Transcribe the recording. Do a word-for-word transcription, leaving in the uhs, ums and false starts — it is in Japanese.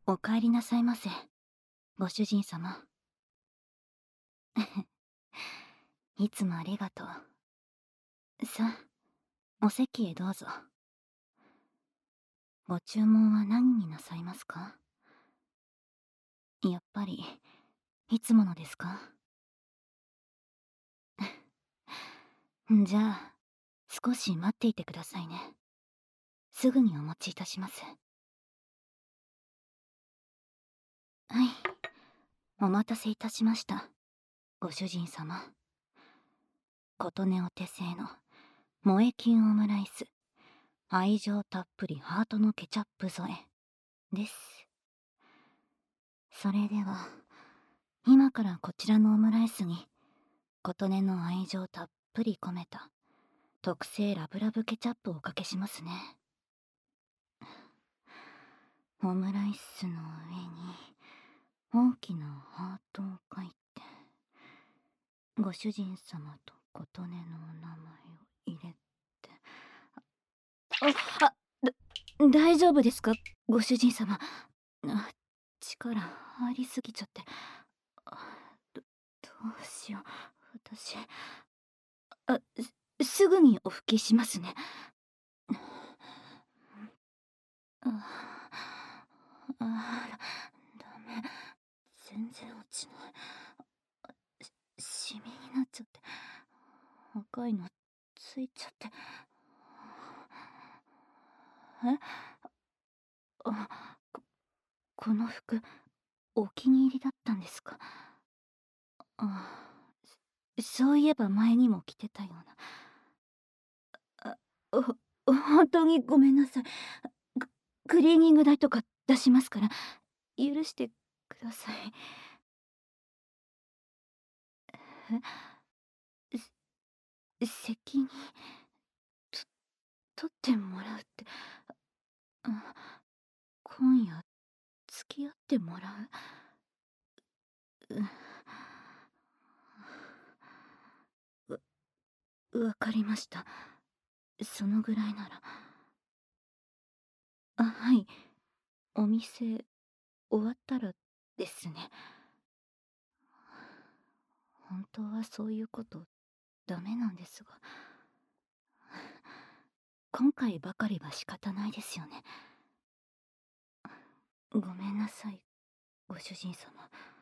お帰りなさいませ、ご主人様。いつもありがとう。さあ、お席へどうぞ。ご注文は何になさいますか？やっぱり、いつものですか？じゃあ、少し待っていてくださいね。すぐにお持ちいたします。はい、お待たせいたしました、ご主人様。琴音お手製の萌えキュンオムライス、愛情たっぷりハートのケチャップ添えです。それでは、今からこちらのオムライスに琴音の愛情たっぷり込めた特製ラブラブケチャップをおかけしますね。オムライスの上に大きなハートを書いて、ご主人様と琴音のお名前を入れて。あ、あ、だ、大丈夫ですか、ご主人様。あ、力入りすぎちゃって。あ、ど、どうしよう、私。あ、す、すぐにお拭きしますね。ああ、ダメ。全然落ちない。し、シミになっちゃって。赤いのついちゃって。え？あ、こ、この服、お気に入りだったんですか？あ、そういえば前にも着てたような。あ、ほ、本当にごめんなさい。ク、クリーニング代とか出しますから、許してください。え？せ、責任と、取ってもらうって、あ、今夜付き合ってもらう？う、わ、わかりました。そのぐらいなら。あ、はい。お店終わったらですね。本当はそういうことダメなんですが、今回ばかりは仕方ないですよね。ごめんなさい、ご主人様。